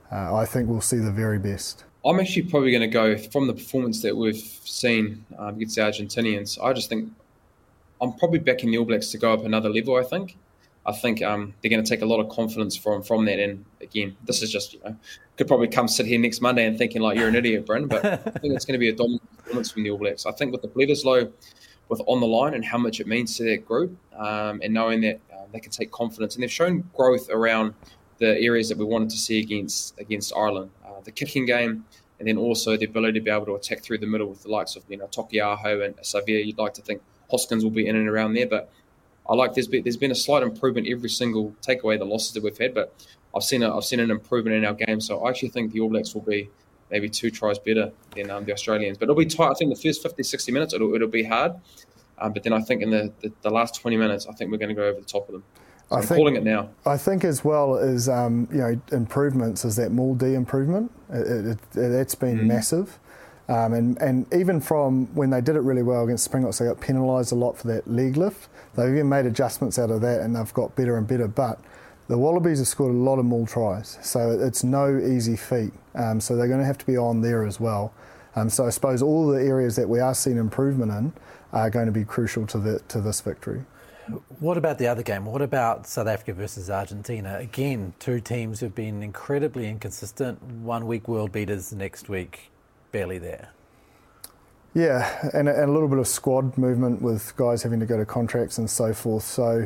I think we'll see the very best. I'm actually probably going to go from the performance that we've seen against the Argentinians. I just think I'm probably backing the All Blacks to go up another level, I think they're going to take a lot of confidence from that. And again, this is just, could probably come sit here next Monday and thinking like you're an idiot, Bryn, but I think it's going to be a dominant performance from the All Blacks. I think with the Bledisloe with on the line and how much it means to that group, and knowing that they can take confidence, and they've shown growth around the areas that we wanted to see against Ireland, the kicking game, and then also the ability to be able to attack through the middle with the likes of Tokiaho and Savia. You'd like to think Hoskins will be in and around there, but I like there's been a slight improvement every single take away the losses that we've had, but I've seen an improvement in our game. So I actually think the All Blacks will be maybe 2 tries better than the Australians. But it'll be tight. I think the first 50, 60 minutes it'll be hard. But then I think in the last 20 minutes, I think we're going to go over the top of them. So I'm calling it now. I think as well as improvements is that Maul D improvement. That's been massive. And even from when they did it really well against Springboks, they got penalised a lot for that leg lift. They've even made adjustments out of that and they've got better and better. But the Wallabies have scored a lot of Maul tries, so it's no easy feat. So they're going to have to be on there as well. So I suppose all the areas that we are seeing improvement in are going to be crucial to this victory. What about the other game? What about South Africa versus Argentina? Again, 2 teams who've been incredibly inconsistent. 1 week world beaters, next week barely there. Yeah, and a little bit of squad movement with guys having to go to contracts and so forth. So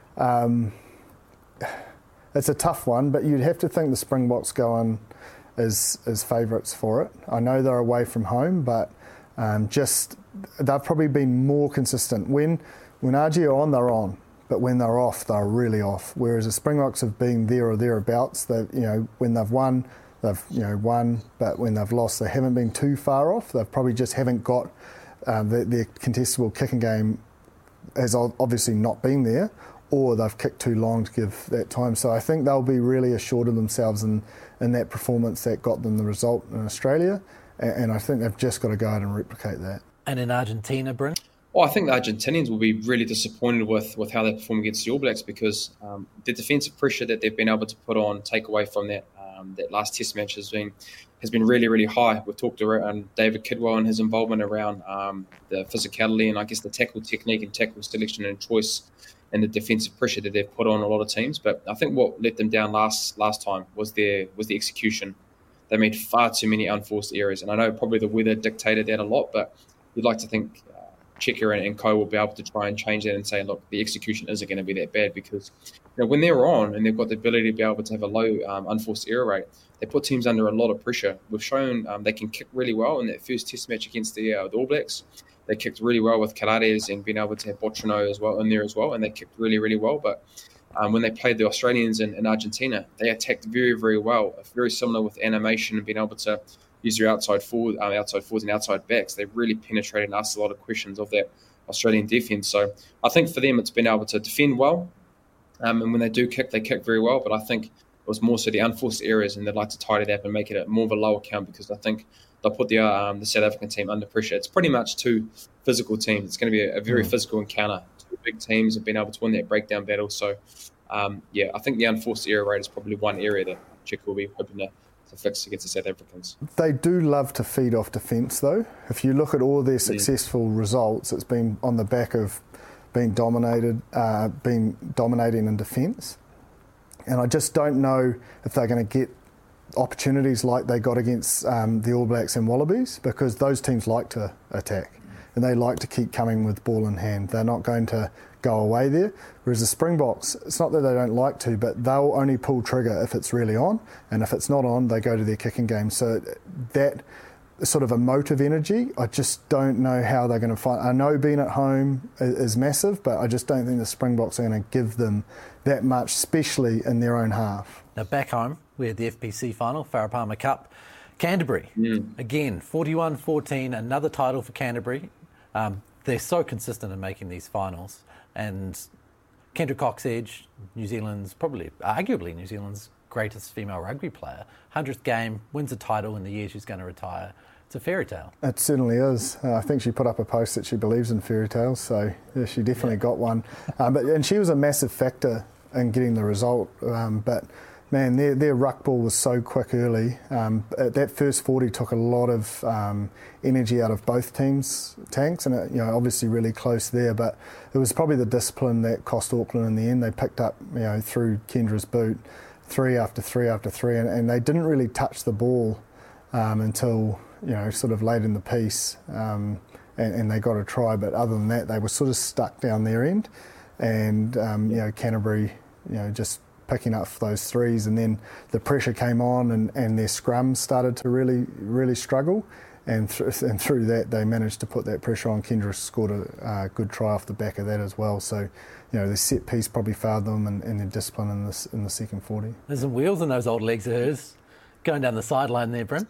it's a tough one, but you'd have to think the Springboks go on as favourites for it. I know they're away from home, but they've probably been more consistent. When RG are on, they're on, but when they're off, they're really off. Whereas the Springboks have been there or thereabouts. When they've won, they've won, but when they've lost, they haven't been too far off. They probably just haven't got their contestable kicking game has obviously not been there, or they've kicked too long to give that time. So I think they'll be really assured of themselves in that performance that got them the result in Australia, and I think they've just got to go out and replicate that. And in Argentina, Bryn? Well, I think the Argentinians will be really disappointed with how they perform against the All Blacks, because the defensive pressure that they've been able to put on, take away from that last Test match has been really, really high. We've talked around David Kidwell and his involvement around the physicality and I guess the tackle technique and tackle selection and choice and the defensive pressure that they've put on a lot of teams. But I think what let them down last time was the execution. They made far too many unforced errors, and I know probably the weather dictated that a lot, but you'd like to think Cheika and co will be able to try and change that and say, look, the execution isn't going to be that bad, because when they're on and they've got the ability to be able to have a low unforced error rate, they put teams under a lot of pressure. We've shown they can kick really well in that first Test match against the All Blacks. They kicked really well with Carares and being able to have Botrino as well in there as well, and they kicked really, really well. But when they played the Australians in Argentina, they attacked very, very well, very similar with animation and being able to use their outside forwards and outside backs. They really penetrated and asked a lot of questions of that Australian defence. So I think for them, it's been able to defend well. And when they do kick, they kick very well. But I think it was more so the unforced errors, and they'd like to tidy that up and make it more of a lower count, because I think they'll put the South African team under pressure. It's pretty much 2 physical teams. It's going to be a very physical encounter. 2 big teams have been able to win that breakdown battle. So, I think the unforced error rate is probably one area that Cheika will be hoping to fix against the South Africans. They do love to feed off defence, though. If you look at all their successful results, it's been on the back of being dominating in defence. And I just don't know if they're going to get opportunities like they got against the All Blacks and Wallabies, because those teams like to attack and they like to keep coming with ball in hand. They're not going to go away there. Whereas the Springboks, it's not that they don't like to, but they'll only pull trigger if it's really on, and if it's not on, they go to their kicking game. So that sort of emotive energy, I just don't know how they're going to find. I know being at home is massive, but I just don't think the Springboks are going to give them that much, especially in their own half. Now back home, we had the FPC final, Farah Palmer Cup. Canterbury, again, 41-14, another title for Canterbury. They're so consistent in making these finals. And Kendra Cox-Edge, arguably New Zealand's greatest female rugby player, 100th game, wins a title in the year she's going to retire. It's a fairy tale. It certainly is. I think she put up a post that she believes in fairy tales, so yeah, she definitely got one. And she was a massive factor in getting the result. But Man, their ruck ball was so quick early. That first 40 took a lot of energy out of both teams' tanks, and it, obviously really close there. But it was probably the discipline that cost Auckland in the end. They picked up, through Kendra's boot, 3 after 3 after 3, and they didn't really touch the ball until sort of late in the piece, and they got a try. But other than that, they were sort of stuck down their end, and Canterbury, just picking up those threes, and then the pressure came on, and their scrum started to really, really struggle, and through that they managed to put that pressure on. Kendra scored a good try off the back of that as well. So, the set piece probably failed them, and their discipline in the second 40. There's some wheels in those old legs of hers, going down the sideline there, Bryn.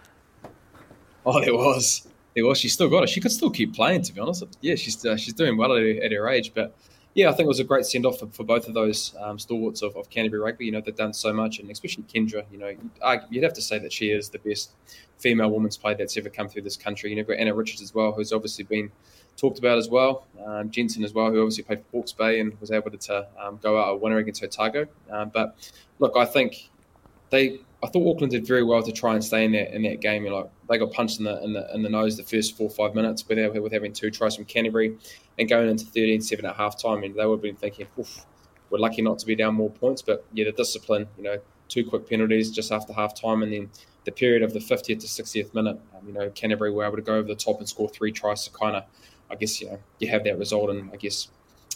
Oh, there was. She still got it. She could still keep playing, to be honest. Yeah, she's doing well at her age, but. Yeah, I think it was a great send-off for both of those stalwarts of Canterbury rugby. They've done so much, and especially Kendra. You'd have to say that she is the best female women's player that's ever come through this country. You've got Anna Richards as well, who's obviously been talked about as well. Jensen as well, who obviously played for Hawke's Bay and was able to go out a winner against Otago. But look, I thought Auckland did very well to try and stay in that game. They got punched in the nose the first 4 or 5 minutes with having 2 tries from Canterbury, and going into 13-7 at half time, and they would have been thinking, we're lucky not to be down more points. But yeah, the discipline, 2 quick penalties just after half time, and then the period of the 50th to 60th minute, Canterbury were able to go over the top and score 3 tries to kind of, I guess, you have that result, and I guess,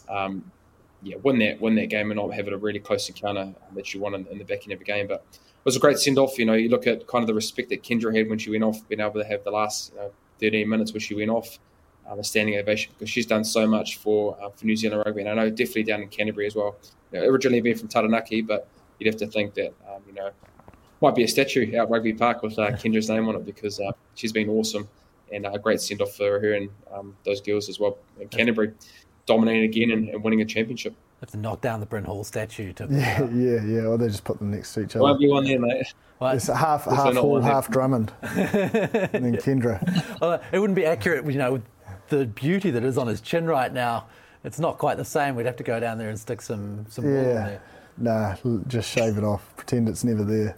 win that game and not have it a really close encounter that you want in the back end of a game. But it was a great send-off. You look at kind of the respect that Kendra had when she went off, being able to have the last 13 minutes where she went off, a standing ovation, because she's done so much for New Zealand rugby. And I know definitely down in Canterbury as well. Originally being from Taranaki, but you'd have to think that, might be a statue out Rugby Park with Kendra's name on it, because she's been awesome, and a great send-off for her and those girls as well. And Canterbury dominating again and winning a championship. Have to knock down the Bryn Hall statue. Yeah. Or they just put them next to each other. Won't be one there, mate. Well, it's half Hall, half Drummond, and then Kendra. Well, it wouldn't be accurate, with the beauty that is on his chin right now. It's not quite the same. We'd have to go down there and stick some wool in there. Nah, just shave it off. Pretend it's never there.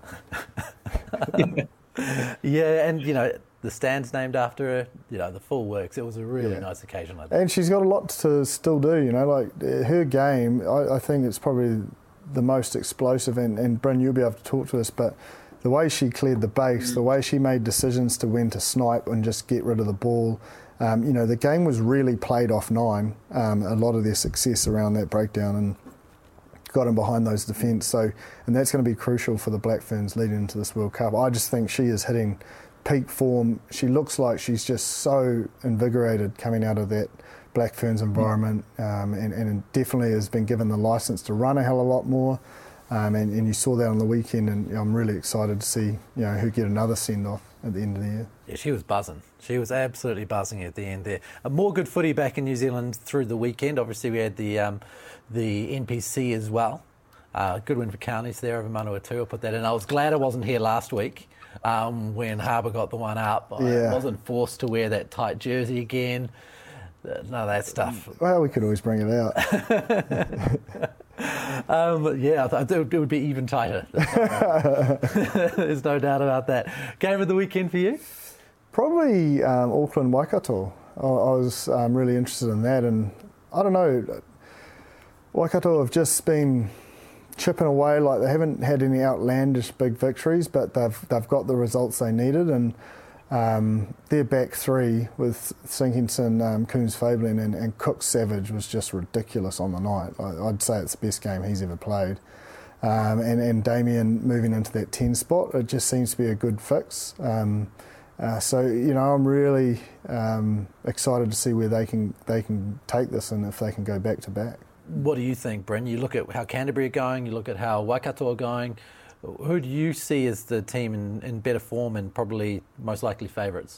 Yeah, and the stand's named after her. The full works. It was a really nice occasion like that. And she's got a lot to still do. Like her game. I think it's probably the most explosive. And Bryn, you'll be able to talk to us, but the way she cleared the base, the way she made decisions to when to snipe and just get rid of the ball. The game was really played off 9. A lot of their success around that breakdown, and got in behind those defence. And that's going to be crucial for the Black Ferns leading into this World Cup. I just think she is hitting peak form. She looks like she's just so invigorated coming out of that Black Ferns environment, and definitely has been given the licence to run a hell of a lot more. And you saw that on the weekend, and I'm really excited to see her get another send-off at the end of the year. Yeah, she was buzzing. She was absolutely buzzing at the end there. More good footy back in New Zealand through the weekend. Obviously, we had the NPC as well. Good win for Counties there over Manawatu. I'll put that in. I was glad I wasn't here last week when Harbour got the one up. I wasn't forced to wear that tight jersey again. None of that stuff. Well, we could always bring it out. I thought it would be even tighter. There's no doubt about that. Game of the weekend for you? Probably Auckland Waikato. I was really interested in that, and I don't know, Waikato have just been chipping away. Like, they haven't had any outlandish big victories, but they've got the results they needed, and their back 3 with Sinkinson, Coombs Fabelin and Cook Savage was just ridiculous on the night. I'd say it's the best game he's ever played. And Damien moving into that 10 spot, it just seems to be a good fix. So I'm really excited to see where they can take this, and if they can go back to back. What do you think, Bryn? You look at how Canterbury are going, you look at how Waikato are going. Who do you see as the team in better form and probably most likely favourites?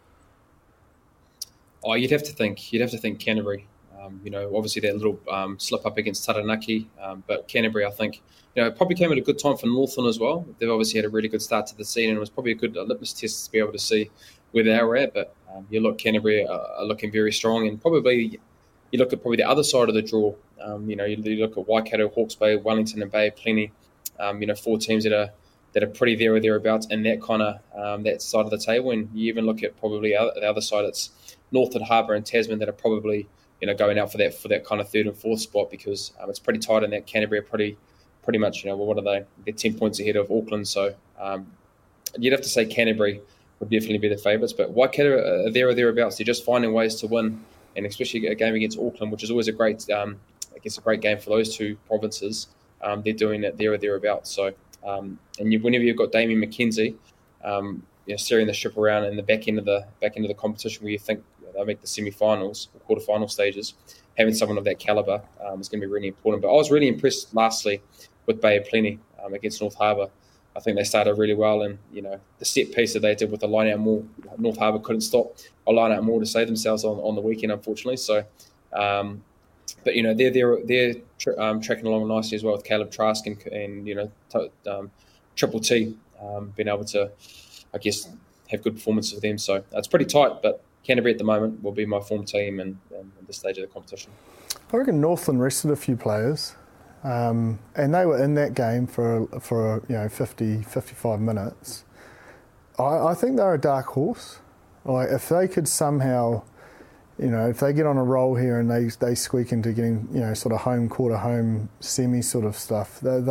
Oh, you'd have to think Canterbury. Obviously that little slip up against Taranaki, but Canterbury, I think, probably came at a good time for Northland as well. They've obviously had a really good start to the season, and it was probably a good litmus test to be able to see where they were at. But Canterbury are looking very strong, and probably you look at probably the other side of the draw. You look at Waikato, Hawke's Bay, Wellington and Bay, plenty 4 teams that are pretty there or thereabouts in that kind of that side of the table. And you even look at probably the other side, it's Northern Harbour and Tasman that are probably going out for that kind of 3rd and 4th spot, because it's pretty tight in that. Canterbury are pretty much, what are they? They're 10 points ahead of Auckland. So you'd have to say Canterbury would definitely be the favourites. But Waikato are there or thereabouts. They're just finding ways to win, and especially a game against Auckland, which is always a great game for those two provinces. They're doing it there or thereabouts. So, whenever you've got Damien McKenzie, steering the ship around in the back end of the competition, where you think they'll make the semi-finals or quarter-final stages, having someone of that calibre is going to be really important. But I was really impressed, lastly, with Bay of Plenty against North Harbour. I think they started really well, and the set piece that they did with the line-out maul, North Harbour couldn't stop a line-out maul to save themselves on the weekend, unfortunately. So, but they're tracking along nicely as well with Caleb Trask and Triple T being able to, I guess, have good performances for them. So it's pretty tight, but Canterbury at the moment will be my form team and at this stage of the competition. I reckon Northland rested a few players, and they were in that game for 50, 55 minutes. I think they're a dark horse. Like, if they could somehow, if they get on a roll here and they squeak into getting, sort of home quarter, home semi sort of stuff, they've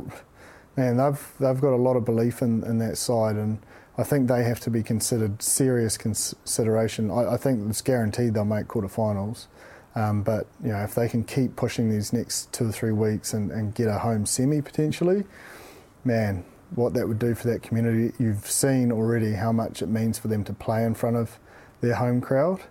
got a lot of belief in that side, and I think they have to be considered serious consideration. I think it's guaranteed they'll make quarterfinals. But if they can keep pushing these next 2 or 3 weeks and get a home semi potentially, man, what that would do for that community. You've seen already how much it means for them to play in front of their home crowd.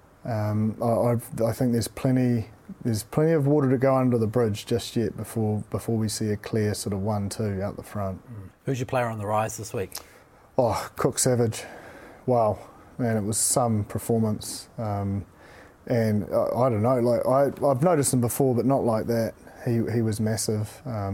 I think there's plenty of water to go under the bridge just yet before we see a clear sort of 1-2 out the front. Who's your player on the rise this week? Oh, Cook Savage. Wow, man, it was some performance. And I don't know, like I've noticed him before, but not like that. He was massive.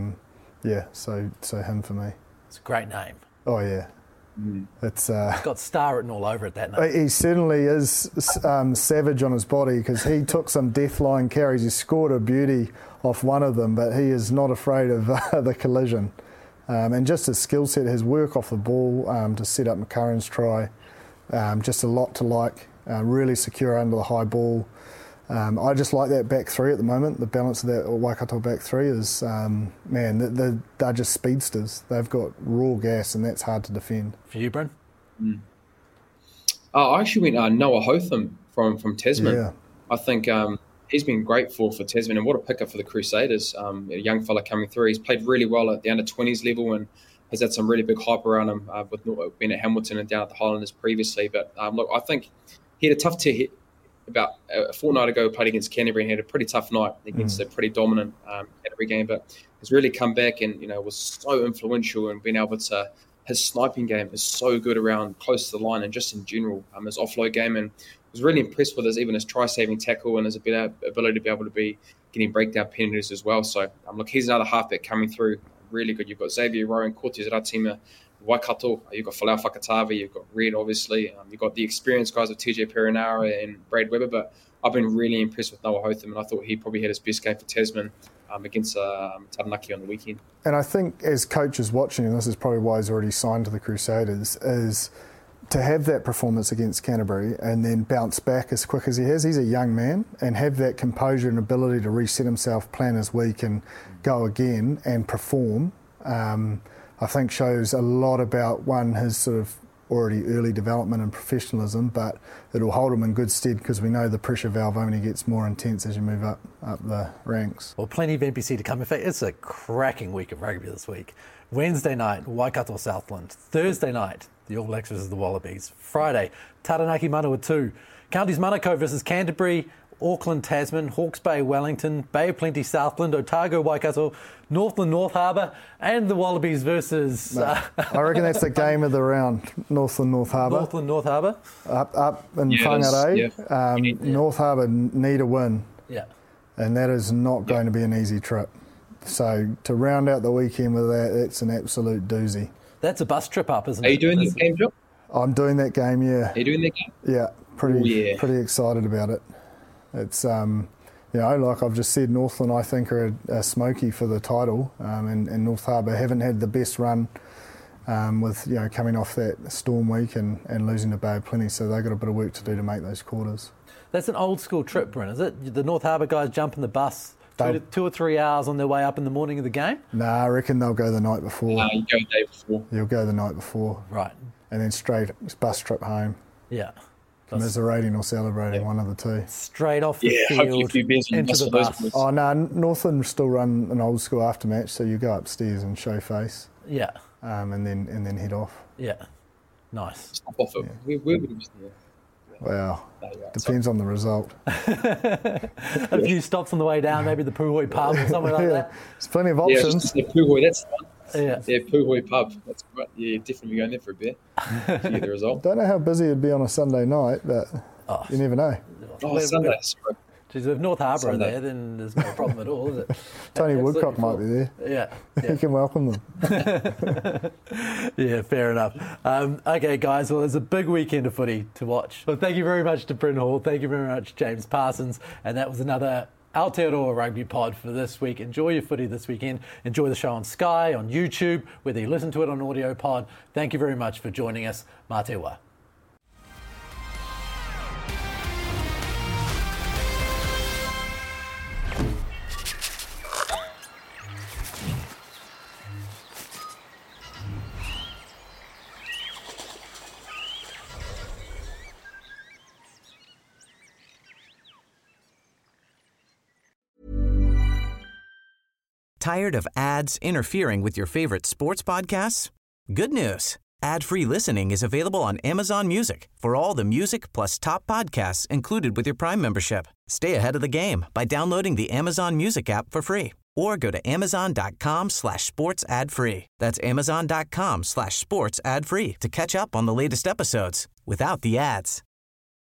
So him for me. It's a great name. Oh yeah. It's got star written all over it, that name. He certainly is savage on his body, because he took some death line carries. He scored a beauty off one of them, but he is not afraid of the collision. And just his skill set, his work off the ball to set up McCurran's try, just a lot to like. Really secure under the high ball. I just like that back three at the moment. The balance of that Waikato back three is, they're just speedsters. They've got raw gas, and that's hard to defend. For you, Bryn? I actually went Noah Hotham from Tasman. Yeah. I think he's been great for Tasman, and what a pickup for the Crusaders. A young fella coming through. He's played really well at the under-20s level and has had some really big hype around him with being at Hamilton and down at the Highlanders previously. But look, I think he had a tough hit about a fortnight ago, played against Canterbury and had a pretty tough night against a pretty dominant Canterbury game, but has really come back and was so influential, and being able to, his sniping game is so good around close to the line and just in general, his offload game, and was really impressed with his try-saving tackle and his ability to be able to be getting breakdown penalties as well. So look, he's another halfback coming through really good. You've got Xavier Rowan, Cortez Ratima, Waikato, you've got Falau Whakatawa, you've got Red, obviously. You've got the experienced guys of TJ Perinara and Brad Weber, but I've been really impressed with Noah Hotham, and I thought he probably had his best game for Tasman against Taranaki on the weekend. And I think as coaches watching, and this is probably why he's already signed to the Crusaders, is to have that performance against Canterbury and then bounce back as quick as he has. He's a young man, and have that composure and ability to reset himself, plan his week and go again and perform. I think shows a lot about, one, his sort of already early development and professionalism, but it'll hold him in good stead because we know the pressure valve only gets more intense as you move up the ranks. Well, plenty of NPC to come. In fact, it's a cracking week of rugby this week. Wednesday night, Waikato Southland. Thursday night, the All Blacks versus the Wallabies. Friday, Taranaki Manawatu. Counties Manukau versus Canterbury. Auckland, Tasman, Hawke's Bay, Wellington, Bay of Plenty, Southland, Otago, Waikato, Northland, North Harbour, and the Wallabies versus... I reckon that's the game of the round, Northland, North Harbour. Northland, North Harbour. Up in Whangarei. Yeah. North Harbour need a win. Yeah. And that is not going to be an easy trip. So to round out the weekend with that, it's an absolute doozy. That's a bus trip up, isn't it? Are you doing that game, Joe? I'm doing that game, yeah. Are you doing that game? Yeah, pretty excited about it. It's like I've just said, Northland I think are a smoky for the title, and North Harbour haven't had the best run with coming off that storm week and losing to Bay of Plenty, so they've got a bit of work to do to make those quarters. That's an old school trip, Bryn, is it? The North Harbour guys jump in the bus 2 or 3 hours on their way up in the morning of the game? Nah, I reckon they'll go the night before. You go the day before. You'll go the night before. Right. And then straight bus trip home. Yeah. Commiserating or celebrating, one of the two. Straight off the field into the bus. Oh, no, Northland still run an old school aftermatch, so you go upstairs and show face. Yeah. And then head off. Yeah. Nice. Stop off it. Where would you stay? Well, depends on the result. A few stops on the way down, maybe the Puhoi pub or somewhere like that. There's plenty of options. Yeah, Puhoi, that's the one. Yeah, Puhoi pub. That's right. Yeah, definitely going there for a bit to get the result. Don't know how busy it'd be on a Sunday night, but you never know. Sunday, sorry. Geez, if North Harbour are there, then there's no problem at all, is it? Tony Woodcock might be there. Yeah. He can welcome them. Yeah, fair enough. Okay, guys, well, there's a big weekend of footy to watch. Well, thank you very much to Bryn Hall. Thank you very much, James Parsons. And that was another Aotearoa Rugby Pod for this week. Enjoy your footy this weekend. Enjoy the show on Sky, on YouTube, whether you listen to it on Audio Pod. Thank you very much for joining us. Mā te wā. Tired of ads interfering with your favorite sports podcasts? Good news. Ad-free listening is available on Amazon Music for all the music plus top podcasts included with your Prime membership. Stay ahead of the game by downloading the Amazon Music app for free or go to amazon.com/sports ad free. That's amazon.com/sports ad free to catch up on the latest episodes without the ads.